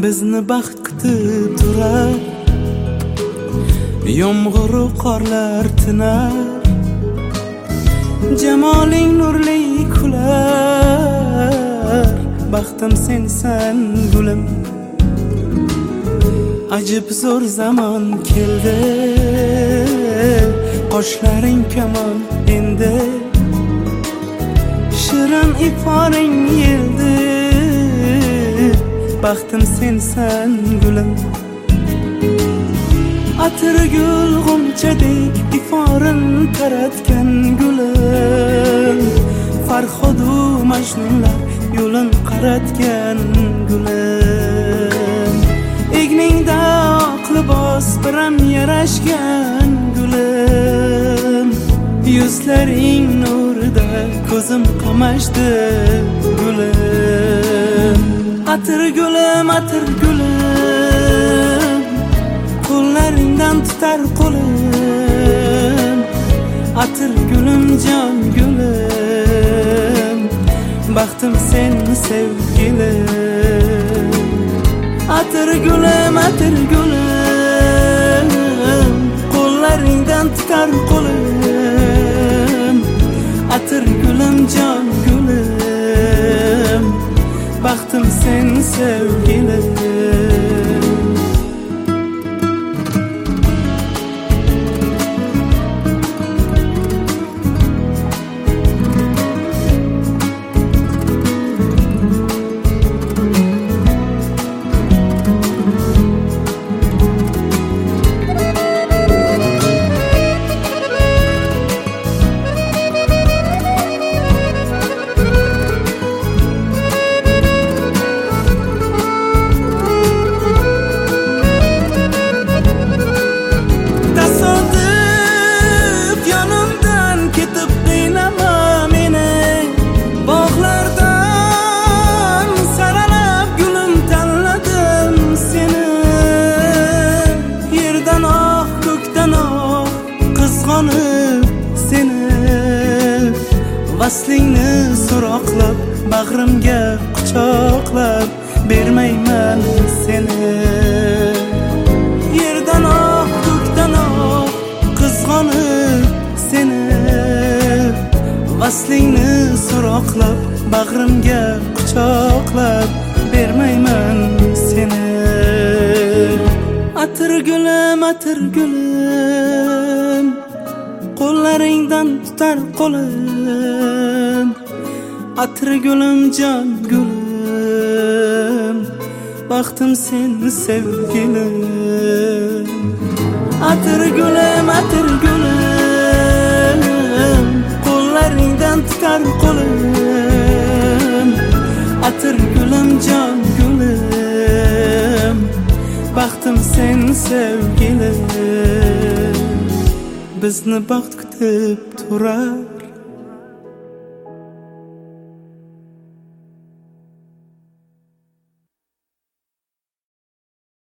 bizni baxt kutib turar, yomg'ir qorlar tinar, jamoling nurli kular, baxtim sensan gulim. Ajib zo'r zamon keldi, qoshlaring kamon endi, shirin iforing yeldi, baxtim sensan gulim. Atir gul g'unchadek iforin taratgan gulim, Farhodu Majnunlar yo'lin qaratgan gulim. Egningda oq libos biram yarashgan gulim, yuzlaring nurida ko'zim qamashdi gulim. Atir gulim, atir gulim, qo'llaringdan tutar qo'lim. Atir gulim, jon gulim, baxtim sen sevgilim. Atir gulim, atir gulim, qo'llaringdan tutar qo'lim. Atir gulim, jon gulim, baxtim sen sevgilim. Seni vaslingni so'roqlab, bag'rimga quchoqlab bermayman seni. Yerdan oq, ko'kdan oq qizg'onib seni, vaslingni so'roqlab, bag'rimga quchoqlab bermayman seni. Atir gulim, atir gulim, qo'llaringdan tutar qo'lim. Atir gulim, jon gulim, baxtim sen sevgilim. Atir gulim, atir gulim, qo'llaringdan tutar qo'lim. Atir gulim, jon gulim, baxtim sen sevgilim. Bizni baxt kutib turar,